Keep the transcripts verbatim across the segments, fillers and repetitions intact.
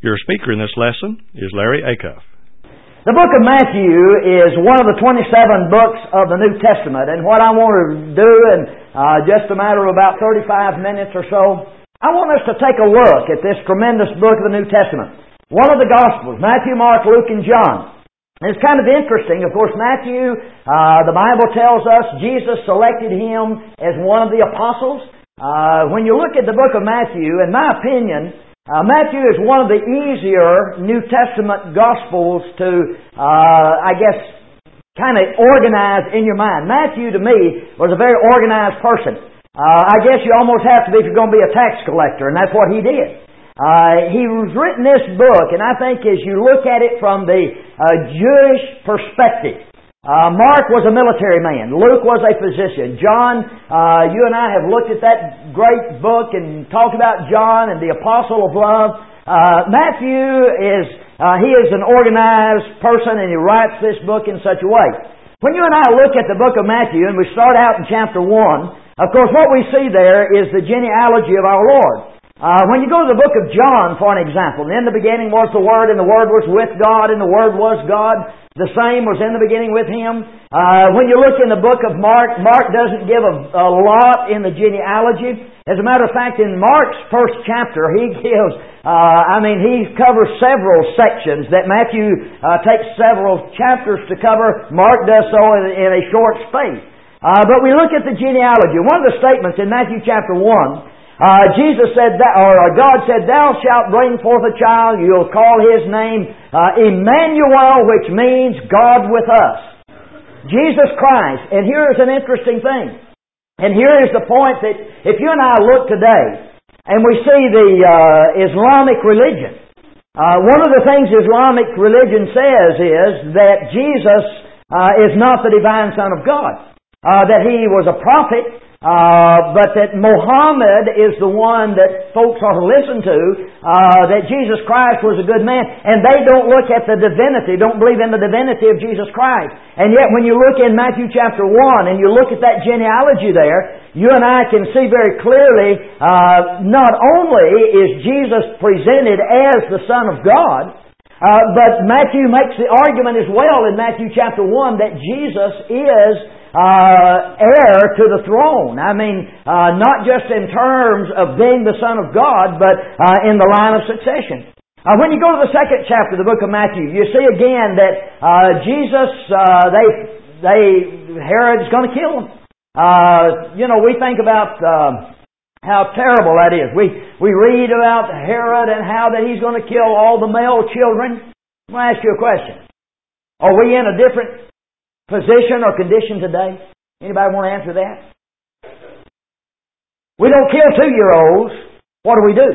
Your speaker in this lesson is Larry Acuff. The book of Matthew is one of the twenty-seven books of the New Testament, and what I want to do in uh, just a matter of about thirty-five minutes or so, I want us to take a look at this tremendous book of the New Testament. One of the Gospels, Matthew, Mark, Luke, and John. And it's kind of interesting. Of course, Matthew, uh, the Bible tells us Jesus selected him as one of the apostles. Uh, when you look at the book of Matthew, in my opinion, Uh, Matthew is one of the easier New Testament Gospels to, uh, I guess, kind of organize in your mind. Matthew, to me, was a very organized person. Uh, I guess you almost have to be if you're going to be a tax collector, and that's what he did. Uh, he was written this book, and I think as you look at it from the uh, Jewish perspective, Uh, Mark was a military man. Luke was a physician. John, uh, you and I have looked at that great book and talked about John and the apostle of love. Uh, Matthew is, uh, he is an organized person, and he writes this book in such a way. When you and I look at the book of Matthew, and we start out in chapter one, of course what we see there is the genealogy of our Lord. Uh, when you go to the book of John, for an example, in the beginning was the Word, and the Word was with God, and the Word was God. The same was in the beginning with Him. Uh, when you look in the book of Mark, Mark doesn't give a, a lot in the genealogy. As a matter of fact, in Mark's first chapter, he gives, uh, I mean, he covers several sections that Matthew uh, takes several chapters to cover. Mark does so in, in a short space. Uh, but we look at the genealogy. One of the statements in Matthew chapter one, Uh, Jesus said, that, or God said, "Thou shalt bring forth a child, you'll call his name uh, Emmanuel," which means God with us. Jesus Christ. And here is an interesting thing. And here is the point that if you and I look today, and we see the uh, Islamic religion, uh, one of the things Islamic religion says is that Jesus uh, is not the divine Son of God. Uh, that He was a prophet, Uh, but that Muhammad is the one that folks ought to listen to, uh, that Jesus Christ was a good man, and they don't look at the divinity, don't believe in the divinity of Jesus Christ. And yet when you look in Matthew chapter one, and you look at that genealogy there, you and I can see very clearly, uh, not only is Jesus presented as the Son of God, uh, but Matthew makes the argument as well in Matthew chapter one that Jesus is Uh, heir to the throne. I mean, uh, not just in terms of being the Son of God, but uh, in the line of succession. Uh, when you go to the second chapter of the book of Matthew, you see again that uh, Jesus, uh, they, they, Herod's going to kill him. Uh, you know, we think about uh, how terrible that is. We we read about Herod and how that he's going to kill all the male children. I'm going to ask you a question. Are we in a different position or condition today? Anybody want to answer that? We don't kill two-year-olds. What do we do?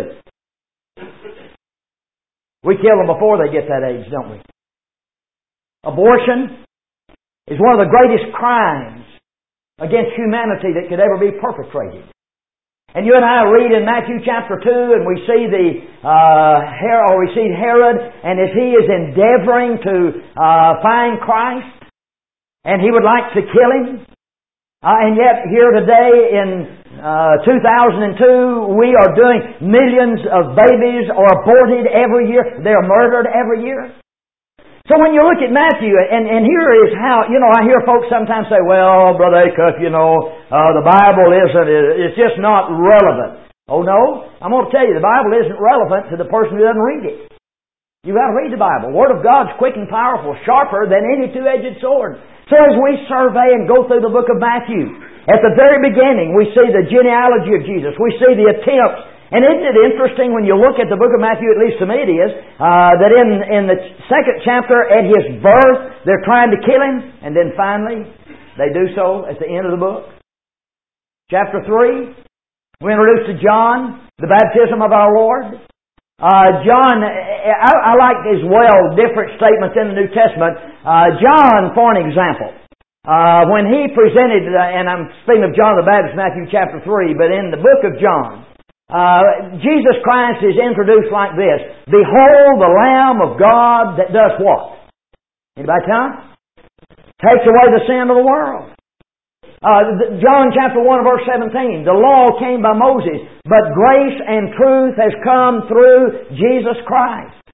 We kill them before they get that age, don't we? Abortion is one of the greatest crimes against humanity that could ever be perpetrated. And you and I read in Matthew chapter two, and we see the uh, Herod, or we see Herod, and as he is endeavoring to uh, find Christ, and he would like to kill him. Uh, and yet here today in uh, two thousand two, we are doing millions of babies are aborted every year. They're murdered every year. So when you look at Matthew, and, and here is how, you know, I hear folks sometimes say, "Well, Brother Acuff, you know, uh, the Bible isn't, it's just not relevant." Oh no, I'm going to tell you, the Bible isn't relevant to the person who doesn't read it. You've got to read the Bible. The Word of God's quick and powerful, sharper than any two-edged sword. So as we survey and go through the book of Matthew, at the very beginning we see the genealogy of Jesus. We see the attempts. And isn't it interesting when you look at the book of Matthew, at least to me it is, uh, that in, in the second chapter, at His birth, they're trying to kill Him, and then finally they do so at the end of the book. Chapter three, we're introduced to John, the baptism of our Lord. Uh, John, I, I like as well different statements in the New Testament. Uh, John, for an example, uh, when he presented, uh, and I'm speaking of John the Baptist, Matthew chapter three, but in the book of John, uh, Jesus Christ is introduced like this: "Behold the Lamb of God that does what?" Anybody tell? Takes away the sin of the world. Uh, John chapter one verse seventeen, the law came by Moses, but grace and truth has come through Jesus Christ.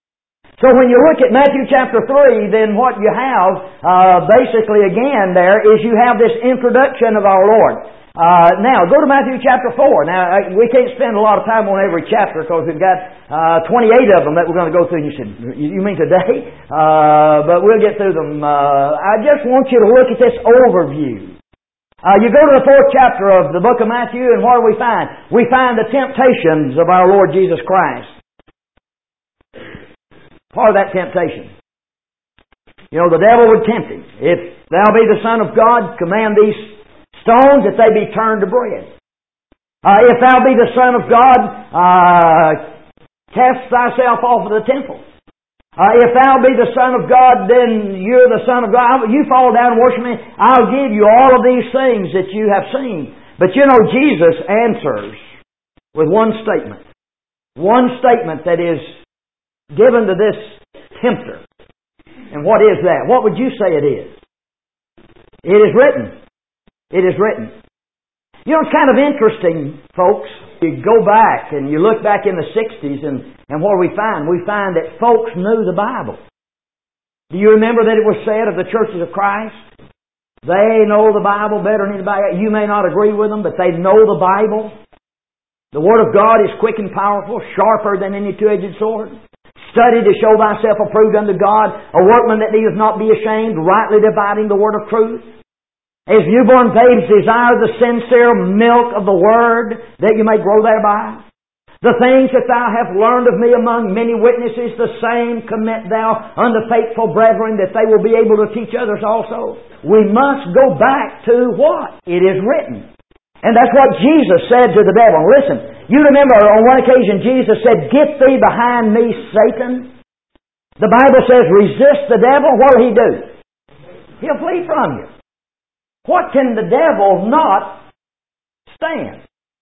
So when you look at Matthew chapter three, then what you have, uh, basically again there, is you have this introduction of our Lord. Uh, now, go to Matthew chapter four. Now, I, we can't spend a lot of time on every chapter because we've got uh, twenty-eight of them that we're going to go through. And you said, you mean today? Uh, but we'll get through them. Uh, I just want you to look at this overview. Uh, you go to the fourth chapter of the book of Matthew, and what do we find? We find the temptations of our Lord Jesus Christ. Part of that temptation. You know, the devil would tempt him. If thou be the Son of God, command these stones that they be turned to bread. Uh, if thou be the Son of God, uh, cast thyself off of the temple. Uh, if thou be the Son of God, then you're the Son of God. You fall down and worship me. I'll give you all of these things that you have seen. But you know, Jesus answers with one statement. One statement that is given to this tempter. And what is that? What would you say it is? It is written. It is written. You know, it's kind of interesting, folks. You go back and you look back in the sixties and, and what we find? We find that folks knew the Bible. Do you remember that it was said of the churches of Christ? They know the Bible better than anybody. You may not agree with them, but they know the Bible. The Word of God is quick and powerful, sharper than any two-edged sword. Study to show thyself approved unto God, a workman that needeth not be ashamed, rightly dividing the word of truth. As newborn babes desire the sincere milk of the Word, that you may grow thereby. The things that thou hast learned of me among many witnesses, the same commit thou unto faithful brethren, that they will be able to teach others also. We must go back to what? It is written. And that's what Jesus said to the devil. Listen, you remember on one occasion Jesus said, "Get thee behind me, Satan." The Bible says, resist the devil. What will he do? He'll flee from you. What can the devil not stand?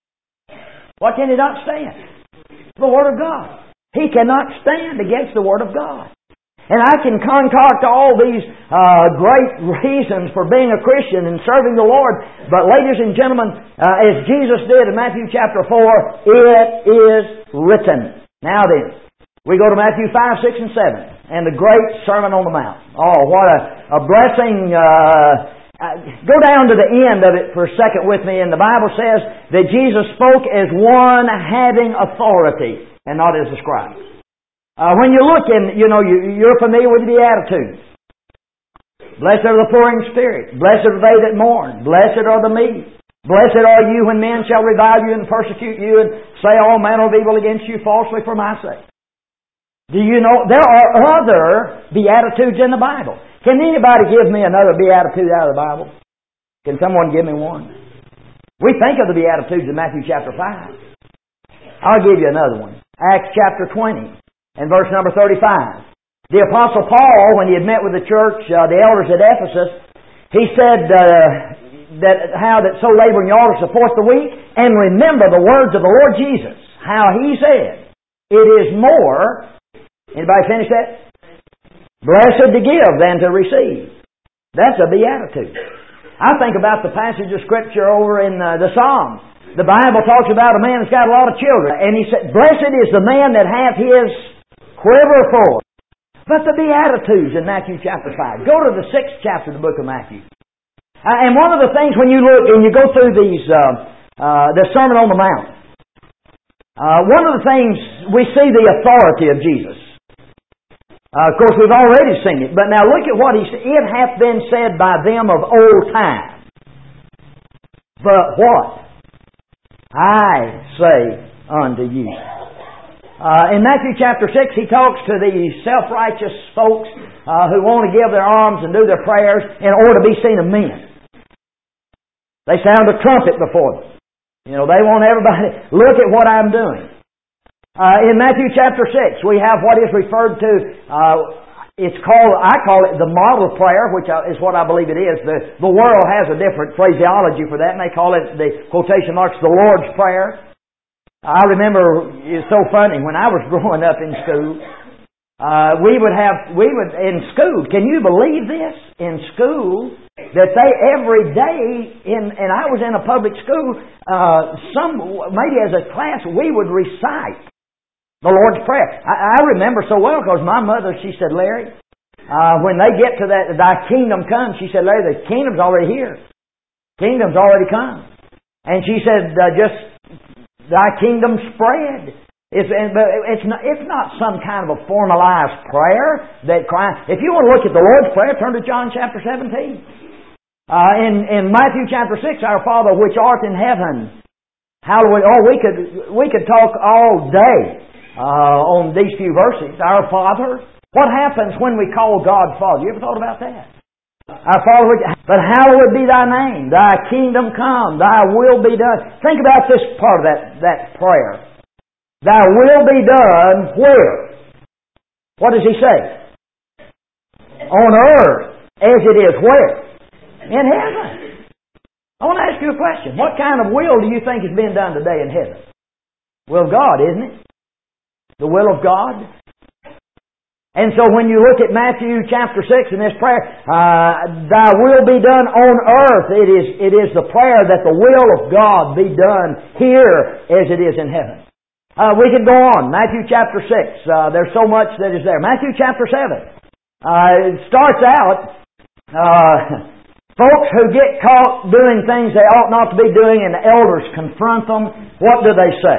What can he not stand? The Word of God. He cannot stand against the Word of God. And I can concoct all these uh, great reasons for being a Christian and serving the Lord. But ladies and gentlemen, uh, as Jesus did in Matthew chapter four, it is written. Now then, we go to Matthew five, six, and seven. And the great Sermon on the Mount. Oh, what a, a blessing. Uh, Uh, go down to the end of it for a second with me, and the Bible says that Jesus spoke as one having authority and not as a scribe. Uh, when you look in, you know, you, you're familiar with the Beatitudes. Blessed are the poor in spirit. Blessed are they that mourn. Blessed are the meek. Blessed are you when men shall revile you and persecute you and say all manner of evil against you falsely for my sake. Do you know, there are other Beatitudes in the Bible. Can anybody give me another Beatitude out of the Bible? Can someone give me one? We think of the Beatitudes in Matthew chapter five. I'll give you another one. Acts chapter twenty and verse number thirty-five. The Apostle Paul, when he had met with the church, uh, the elders at Ephesus, he said uh, that how that so laboring you ought to support the weak, and remember the words of the Lord Jesus. How he said, it is more... Anybody finish that? Blessed to give than to receive. That's a beatitude. I think about the passage of Scripture over in uh, the Psalms. The Bible talks about a man that's got a lot of children. And he said, blessed is the man that hath his quiver full. But the Beatitudes in Matthew chapter five. Go to the sixth chapter of the book of Matthew. Uh, and one of the things when you look and you go through these, uh, uh, the Sermon on the Mount, uh, one of the things we see the authority of Jesus. Uh, of course, we've already seen it. But now look at what he said. It hath been said by them of old time. But what? I say unto you. Uh, in Matthew chapter six, he talks to these self-righteous folks uh, who want to give their alms and do their prayers in order to be seen of men. They sound a trumpet before them. You know, they want everybody, look at what I'm doing. Uh, in Matthew chapter six, we have what is referred to, uh, it's called, I call it the model prayer, which is what I believe it is. The, the world has a different phraseology for that, and they call it, the quotation marks, the Lord's Prayer. I remember, it's so funny, when I was growing up in school, uh, we would have, we would, in school, can you believe this? In school, that they every day, in, and I was in a public school, uh, some, maybe as a class, we would recite The Lord's Prayer. I, I remember so well because my mother, she said, Larry, uh, when they get to that, thy kingdom comes, she said, Larry, the kingdom's already here. Kingdom's already come. And she said, uh, just, thy kingdom spread. It's, it's, not, it's not some kind of a formalized prayer that cry. If you want to look at the Lord's Prayer, turn to John chapter seventeen. Uh, in, in Matthew chapter six, our Father which art in heaven, hallowed. Oh, we could we could talk all day uh, on these few verses. Our Father. What happens when we call God Father? You ever thought about that? Our Father, which, but hallowed be thy name. Thy kingdom come. Thy will be done. Think about this part of that, that prayer. Thy will be done where? What does he say? On earth as it is where? In heaven. I want to ask you a question. What kind of will do you think is being done today in heaven? Will of God, isn't it? The will of God. And so when you look at Matthew chapter six in this prayer, uh, thy will be done on earth. It is, it is the prayer that the will of God be done here as it is in heaven. Uh, we could go on. Matthew chapter six. Uh, there's so much that is there. Matthew chapter seven. Uh, it starts out, uh, folks who get caught doing things they ought not to be doing and the elders confront them. What do they say?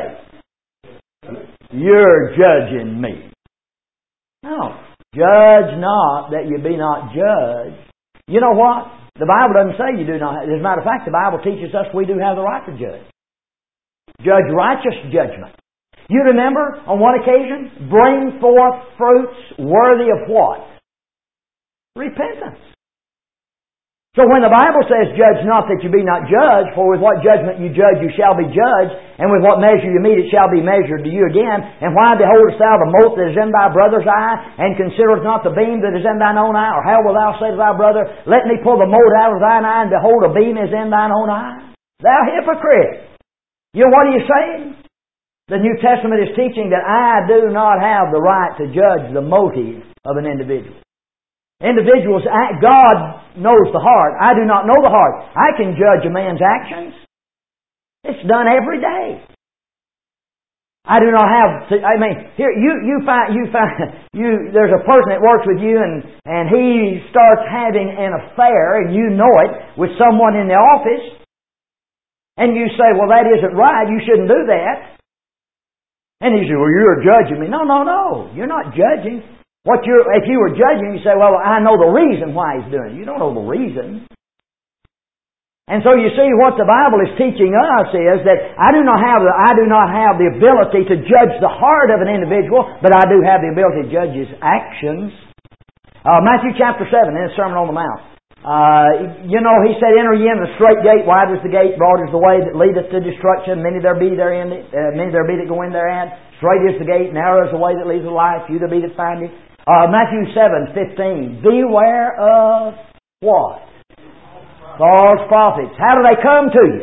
You're judging me. No. Judge not that you be not judged. You know what? The Bible doesn't say you do not. As a matter of fact, the Bible teaches us we do have the right to judge. Judge righteous judgment. You remember, on one occasion, bring forth fruits worthy of what? Repentance. So when the Bible says, judge not that you be not judged, for with what judgment you judge you shall be judged, and with what measure you meet it shall be measured to you again. And why beholdest thou the mote that is in thy brother's eye, and considerest not the beam that is in thine own eye? Or how wilt thou say to thy brother, let me pull the mote out of thine eye, and behold, a beam is in thine own eye? Thou hypocrite! You know what are you saying? The New Testament is teaching that I do not have the right to judge the motive of an individual. Individuals, God knows the heart. I do not know the heart. I can judge a man's actions. It's done every day. I do not have to, I mean, here, you, you find, you find, you, there's a person that works with you and, and he starts having an affair and you know it with someone in the office and you say, well, that isn't right. You shouldn't do that. And he says, well, you're judging me. No, no, no. You're not judging. What you're, if you were judging, you say, well, I know the reason why he's doing it. You don't know the reason. And so you see what the Bible is teaching us is that I do not have the, I do not have the ability to judge the heart of an individual, but I do have the ability to judge his actions. Uh, Matthew chapter seven, in the Sermon on the Mount. Uh, you know, he said, enter ye in the straight gate, wide is the gate, broad is the way that leadeth to destruction, many there be therein, uh, many there be that go in therein. Straight is the gate, narrow is the way that leads to life, few there be that find it. Uh, Matthew seven fifteen. Beware of what? False prophets. How do they come to you?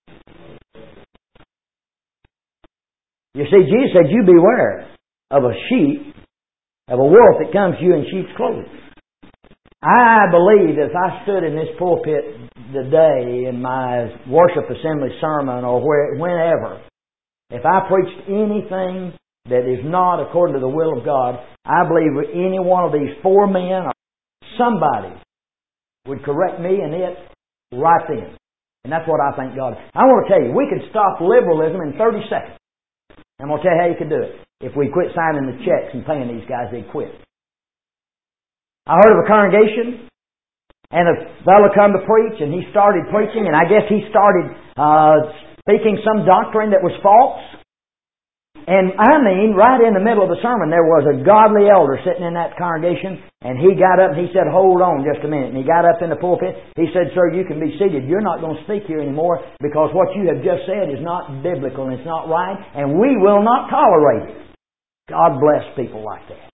You see, Jesus said, you beware of a sheep, of a wolf that comes to you in sheep's clothing. I believe if I stood in this pulpit today in my worship assembly sermon or where, whenever, if I preached anything that is not according to the will of God, I believe any one of these four men or somebody would correct me in it right then. And that's what I thank God. I want to tell you, we could stop liberalism in thirty seconds. I'm going to tell you how you could do it. If we quit signing the checks and paying these guys, they'd quit. I heard of a congregation, and a fellow come to preach, and he started preaching, and I guess he started uh, speaking some doctrine that was false. And I mean, right in the middle of the sermon, there was a godly elder sitting in that congregation, and he got up and he said, hold on just a minute. And he got up in the pulpit. He said, sir, you can be seated. You're not going to speak here anymore because what you have just said is not biblical and it's not right, and we will not tolerate it. God bless people like that.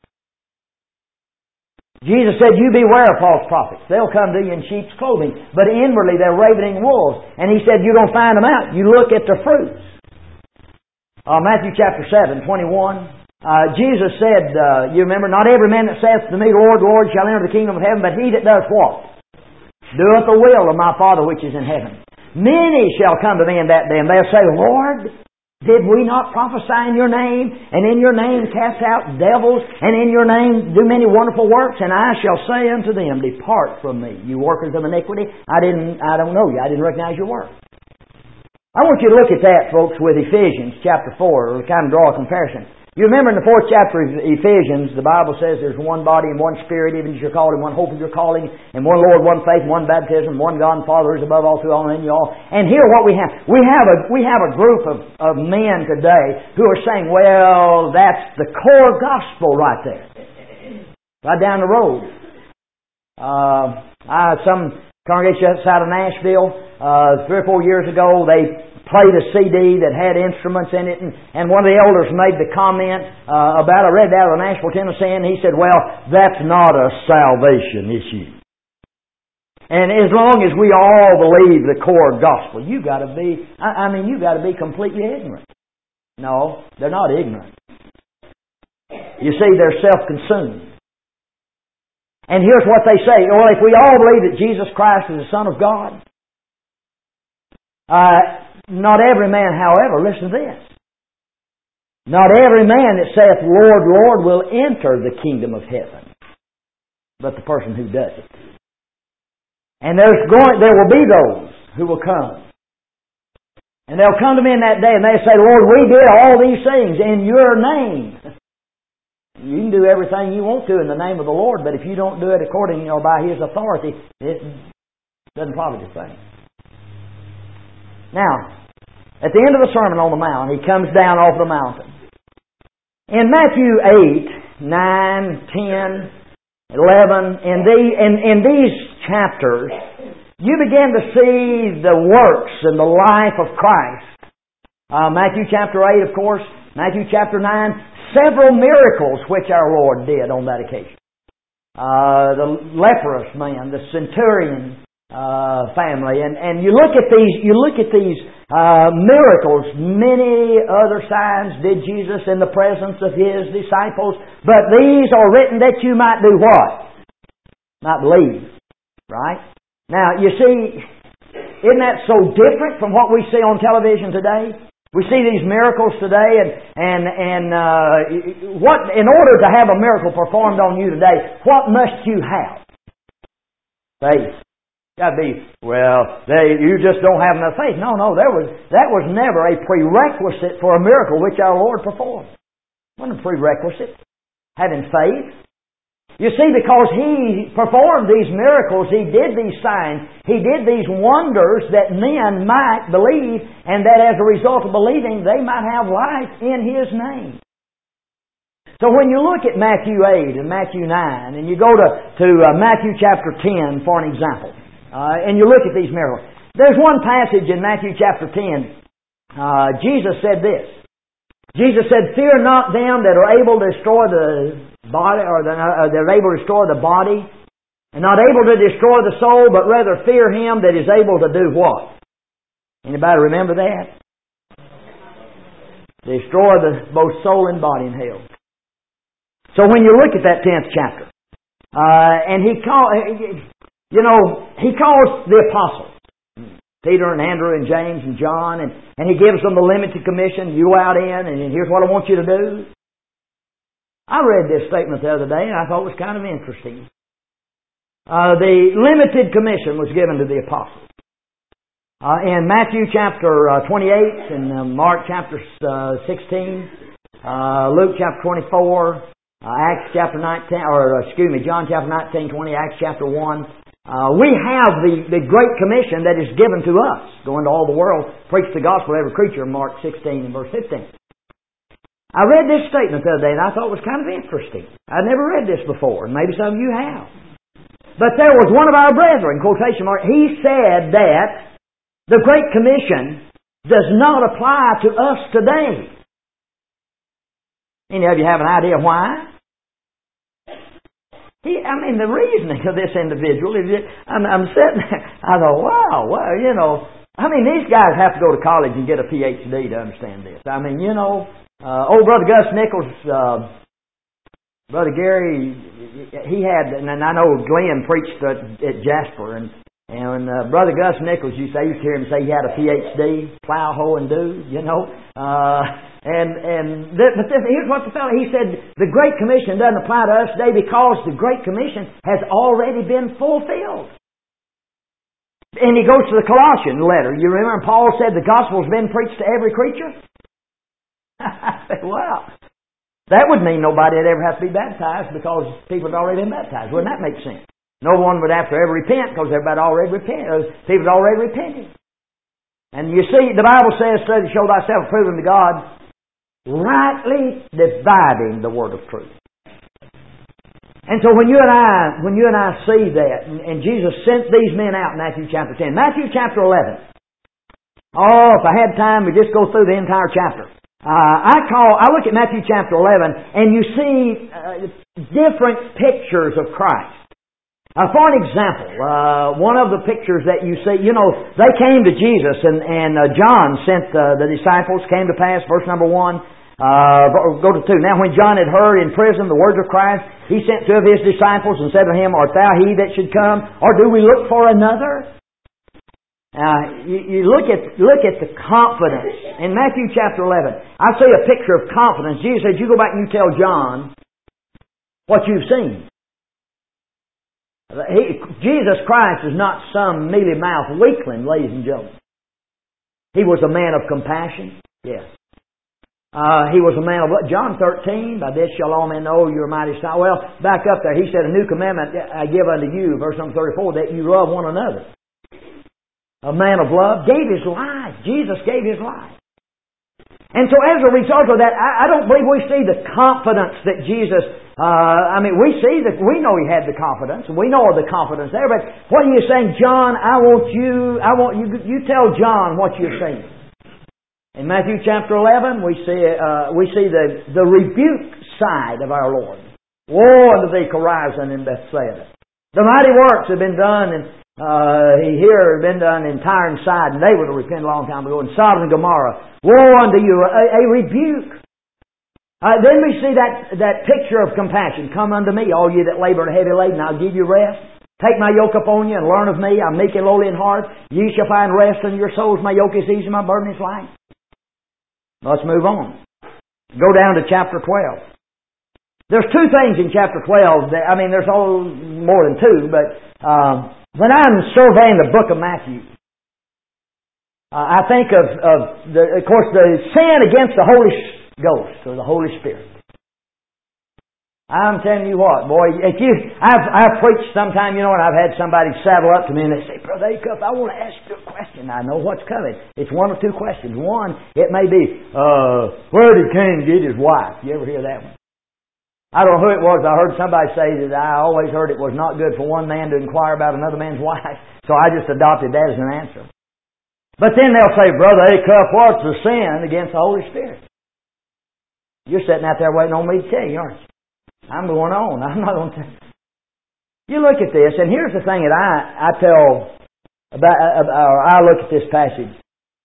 Jesus said, you beware of false prophets. They'll come to you in sheep's clothing, but inwardly they're ravening wolves. And he said, you're going to find them out. You look at their fruits. Uh, Matthew chapter seven, twenty-one. Uh, Jesus said, uh, you remember, not every man that saith to me, Lord, Lord, shall enter the kingdom of heaven, but he that does what? Doeth the will of my Father which is in heaven. Many shall come to me in that day, and they'll say, Lord, Did we not prophesy in your name, and in your name cast out devils, and in your name do many wonderful works? And I shall say unto them, Depart from me, you workers of iniquity. I didn't, I don't know you. I didn't recognize your work. I want you to look at that, folks, with Ephesians chapter four, or kind of draw a comparison. You remember in the fourth chapter of Ephesians, the Bible says there's one body and one Spirit, even as you're called, and one hope of your calling, and one Lord, one faith, one baptism, one God and Father who is above all, through all, and in you all. And here what we have, we have a we have a group of, of men today who are saying, well, that's the core gospel right there. Right down the road. Uh, I, some congregation outside of Nashville, uh, three or four years ago, they played a C D that had instruments in it, and, and one of the elders made the comment uh, about, I read that out of Nashville, Tennessee, and he said, well, that's not a salvation issue. And as long as we all believe the core gospel, you got to be, I, I mean, you got to be completely ignorant. No, they're not ignorant. You see, they're self-consumed. And here's what they say, well, if we all believe that Jesus Christ is the Son of God, uh, not every man, however, listen to this. Not every man that saith, Lord, Lord, will enter the kingdom of heaven, but the person who does it. And there's going, there will be those who will come. And they'll come to me in that day and they'll say, Lord, we did all these things in your name. You can do everything you want to in the name of the Lord, but if you don't do it according or by His authority, it doesn't profit a thing. Now, at the end of the Sermon on the Mount, He comes down off the mountain. In Matthew eight, nine, ten, eleven, in, the, in, in these chapters, you begin to see the works and the life of Christ. Uh, Matthew chapter eight, of course, Matthew chapter nine, several miracles which our Lord did on that occasion. Uh, the leprous man, the centurion, Uh, family, and and you look at these, you look at these uh, miracles. Many other signs did Jesus in the presence of His disciples, but these are written that you might do what? Might believe, right? Now you see, isn't that so different from what we see on television today? We see these miracles today, and and and uh, what in order to have a miracle performed on you today, what must you have? Faith. Got to be, well, they, you just don't have enough faith. No, no, there was that was never a prerequisite for a miracle which our Lord performed. It wasn't a prerequisite. Having faith. You see, because He performed these miracles, He did these signs, He did these wonders that men might believe, and that as a result of believing, they might have life in His name. So when you look at Matthew eight and Matthew nine, and you go to, to uh, Matthew chapter ten for an example, Uh, and you look at these miracles. There's one passage in Matthew chapter ten. Uh, Jesus said this. Jesus said, Fear not them that are able to destroy the body, or that are able to destroy the body, and not able to destroy the soul, but rather fear Him that is able to do what? Anybody remember that? Destroy the both soul and body in hell. So when you look at that tenth chapter, uh, and He called... You know, He calls the apostles, Peter and Andrew and James and John, and, and He gives them the limited commission, you go out in, and here's what I want you to do. I read this statement the other day, and I thought it was kind of interesting. Uh, the limited commission was given to the apostles. Uh, in Matthew chapter uh, twenty-eight, and uh, Mark chapter uh, sixteen, uh, Luke chapter twenty-four, uh, Acts chapter nineteen, or uh, excuse me, John chapter nineteen, twenty, Acts chapter one, Uh, we have the, the Great Commission that is given to us. Go into all the world, preach the gospel to every creature, Mark sixteen and verse fifteen. I read this statement the other day and I thought it was kind of interesting. I'd never read this before, and maybe some of you have. But there was one of our brethren, quotation mark, he said that the Great Commission does not apply to us today. Any of you have an idea why? He, I mean, the reasoning of this individual is, that I'm, I'm sitting there, I thought, wow, well, you know, I mean, these guys have to go to college and get a P H D to understand this. I mean, you know, uh, old Brother Gus Nichols, uh, Brother Gary, he had, and I know Glenn preached at, at Jasper, and And uh, Brother Gus Nichols, you say, I used to hear him say he had a P H D, plow, hoe, and do, you know. Uh, and and th- but this, here's what the fellow, he said, the Great Commission doesn't apply to us today because the Great Commission has already been fulfilled. And he goes to the Colossian letter. You remember Paul said the gospel's been preached to every creature? I said, wow. That would mean nobody would ever have to be baptized because people had already been baptized. Wouldn't that make sense? No one would have to ever repent because everybody already repented. People had already repented. And you see, the Bible says, study to show thyself approved unto God, rightly dividing the word of truth. And so when you and I, when you and I see that, and, and Jesus sent these men out in Matthew chapter ten, Matthew chapter eleven. Oh, if I had time, we'd just go through the entire chapter. Uh, I call, I look at Matthew chapter eleven, and you see uh, different pictures of Christ. Uh, for an example, uh, one of the pictures that you see, you know, they came to Jesus, and, and uh, John sent uh, the disciples, came to pass, verse number one, uh, go to two. Now when John had heard in prison the words of Christ, he sent two of his disciples and said to him, Art thou he that should come, or do we look for another? Now, you, you look at look at the confidence. In Matthew chapter eleven, I see a picture of confidence. Jesus said, you go back and you tell John what you've seen. He, Jesus Christ is not some mealy-mouthed weakling, ladies and gentlemen. He was a man of compassion. Yes. Uh, he was a man of what? John thirteen, by this shall all men know you're mighty star. Well, back up there. He said, a new commandment I give unto you, verse number thirty-four, that you love one another. A man of love gave his life. Jesus gave his life. And so as a result of that, I, I don't believe we see the confidence that Jesus, uh, I mean, we see that, we know He had the confidence, and we know of the confidence there, but what He is saying, John, I want you, I want you, you tell John what you're saying. In Matthew chapter eleven, we see, uh, we see the, the rebuke side of our Lord. Woe unto thee, Chorazin and Bethsaida. The mighty works have been done, and Uh, here had been done in Tyre and Sidon, and they would have repented a long time ago. In Sodom and Gomorrah, woe unto you, a, a rebuke. Uh, then we see that, that picture of compassion. Come unto me, all you that labor and are heavy laden, I'll give you rest. Take my yoke upon you and learn of me. I'm meek and lowly in heart. Ye shall find rest in your souls. My yoke is easy, my burden is light. Let's move on. Go down to chapter twelve. There's two things in chapter twelve. That, I mean, there's all more than two, but uh, when I'm surveying the book of Matthew, uh, I think of, of the, of course, the sin against the Holy Ghost or the Holy Spirit. I'm telling you what, boy, if you, I've, I've preached sometime, you know, and I've had somebody saddle up to me and they say, Brother Acuff, I want to ask you a question. I know what's coming. It's one or two questions. One, it may be, uh, where did Cain get his wife? You ever hear that one? I don't know who it was. I heard somebody say that I always heard it was not good for one man to inquire about another man's wife. So I just adopted that as an answer. But then they'll say, Brother Acuff, what's the sin against the Holy Spirit? You're sitting out there waiting on me to tell you, aren't you? I'm going on. I'm not going to tell you. You look at this, and here's the thing that I, I tell about, or I look at this passage.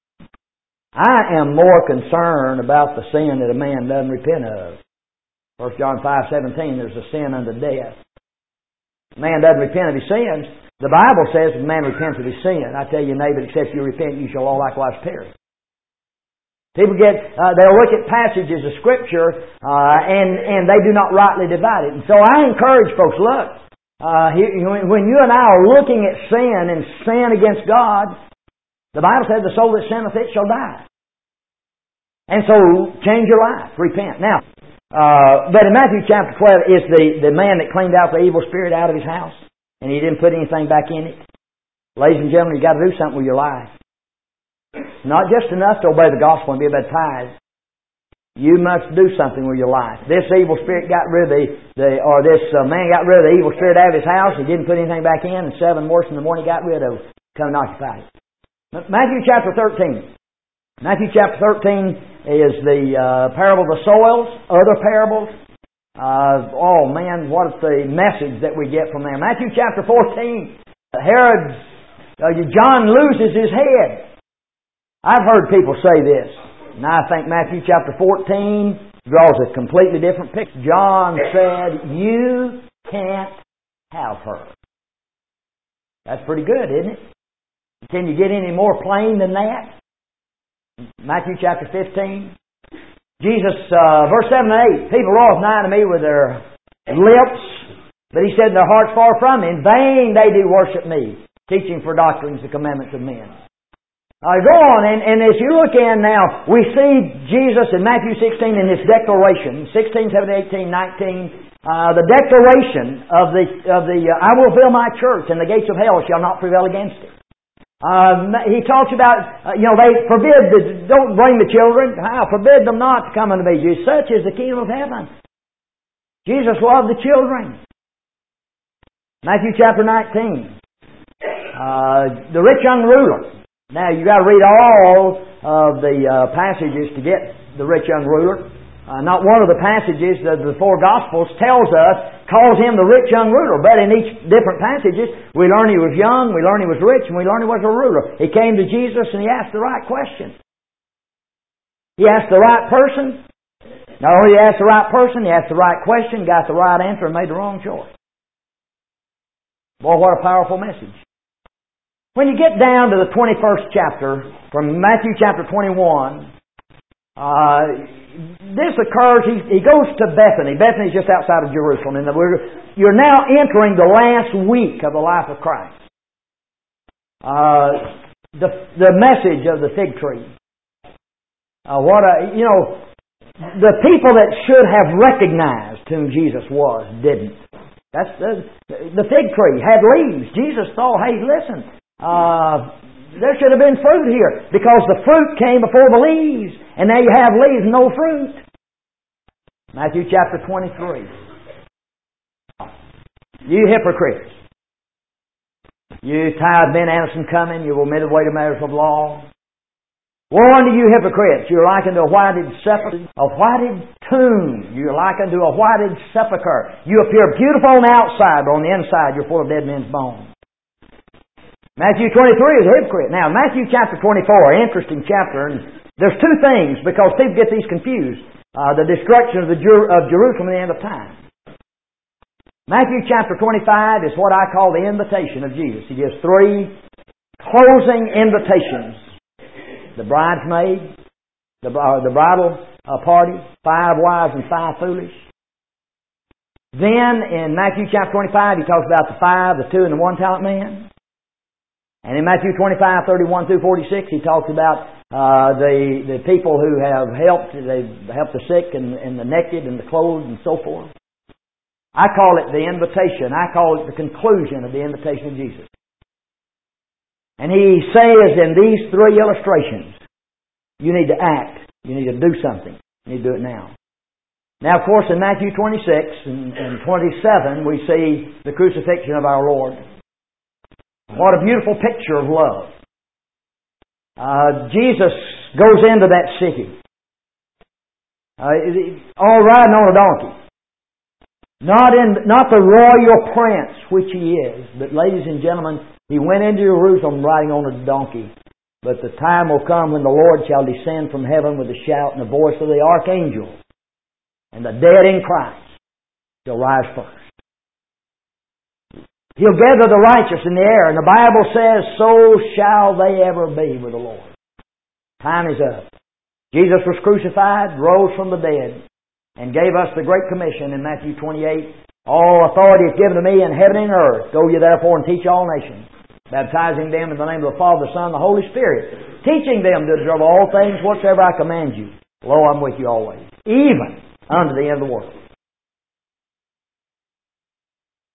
I am more concerned about the sin that a man doesn't repent of. First John five seventeen, there's a sin unto death. A man doesn't repent of his sins. The Bible says if a man repents of his sin, I tell you, neighbor, except you repent, you shall all likewise perish. People get, uh, they'll look at passages of Scripture, uh, and, and they do not rightly divide it. And so I encourage folks, look, uh, when you and I are looking at sin and sin against God, the Bible says the soul that sinneth it shall die. And so change your life, repent. Now, Uh, but in Matthew chapter twelve is the, the man that cleaned out the evil spirit out of his house and he didn't put anything back in it. Ladies and gentlemen, you've got to do something with your life. Not just enough to obey the gospel and be baptized. You must do something with your life. This evil spirit got rid of the, the or this uh, man got rid of the evil spirit out of his house. He didn't put anything back in, and seven worse in the morning got rid of it. Come and occupy it. Matthew chapter thirteen. Matthew chapter thirteen is the uh, parable of the soils, other parables. Uh, oh man, what is the message that we get from there? Matthew chapter fourteen, Herod, uh, John loses his head. I've heard people say this, and I think Matthew chapter fourteen draws a completely different picture. John said, you can't have her. That's pretty good, isn't it? Can you get any more plain than that? Matthew chapter fifteen. Jesus, uh, verse seven and eight, people draweth nigh to me with their lips, but he said in their hearts far from me. In vain they do worship me, teaching for doctrines the commandments of men. Uh, go on, and, and as you look in now, we see Jesus in Matthew sixteen in His declaration, sixteen, seventeen, eighteen, nineteen, uh, the declaration of the, of the uh, I will fill my church, and the gates of hell shall not prevail against it. Uh, he talks about, uh, you know, they forbid, the, don't bring the children, I forbid them not to come unto me. Such is the kingdom of heaven. Jesus loved the children. Matthew chapter nineteen, uh, the rich young ruler. Now, you got to read all of the uh, passages to get the rich young ruler. Uh, not one of the passages of the four Gospels tells us, calls him the rich young ruler. But in each different passages, we learn he was young, we learn he was rich, and we learn he was a ruler. He came to Jesus and he asked the right question. He asked the right person. Not only did he ask the right person, he asked the right question, got the right answer, and made the wrong choice. Boy, what a powerful message. When you get down to the twenty-first chapter, from Matthew chapter twenty-one, uh, this occurs, he, he goes to Bethany. Bethany is just outside of Jerusalem. And we're, you're now entering the last week of the life of Christ. Uh, the, the message of the fig tree. Uh, what a, you know, the people that should have recognized whom Jesus was didn't. That's the, the fig tree had leaves. Jesus thought, hey, listen, uh, there should have been fruit here because the fruit came before the leaves, and now you have leaves and no fruit. Matthew chapter twenty-three. You hypocrites! You tithe men, Anderson coming, you will omit weighty matters of law. Woe unto you hypocrites! You are like unto a whited sepulchre, a whited tomb. You are like unto a whited sepulchre. You appear beautiful on the outside, but on the inside you're full of dead men's bones. Matthew twenty-three is a hypocrite. Now, Matthew chapter twenty-four, interesting chapter, and there's two things because people get these confused. Uh, the destruction of, the Jer- of Jerusalem at the end of time. Matthew chapter twenty-five is what I call the invitation of Jesus. He gives three closing invitations. The bridesmaid, the, uh, the bridal uh, party, five wise and five foolish. Then in Matthew chapter twenty-five, he talks about the five, the two, and the one talent man. And in Matthew twenty-five, thirty-one through forty-six, he talks about uh, the the people who have helped, they've helped the sick and, and the naked and the clothed and so forth. I call it the invitation. I call it the conclusion of the invitation of Jesus. And he says in these three illustrations, you need to act. You need to do something. You need to do it now. Now, of course, in Matthew twenty-six and, and twenty-seven, we see the crucifixion of our Lord. What a beautiful picture of love. Uh, Jesus goes into that city. Uh, all riding on a donkey. Not in, not the royal prince, which he is, but ladies and gentlemen, he went into Jerusalem riding on a donkey. But the time will come when the Lord shall descend from heaven with a shout and the voice of the archangel, and the dead in Christ shall rise first. He'll gather the righteous in the air, and the Bible says, so shall they ever be with the Lord. Time is up. Jesus was crucified, rose from the dead, and gave us the Great Commission in Matthew twenty-eight. All authority is given to me in heaven and earth. Go ye therefore and teach all nations, baptizing them in the name of the Father, the Son, and the Holy Spirit, teaching them to observe all things whatsoever I command you. Lo, I'm with you always, even unto the end of the world.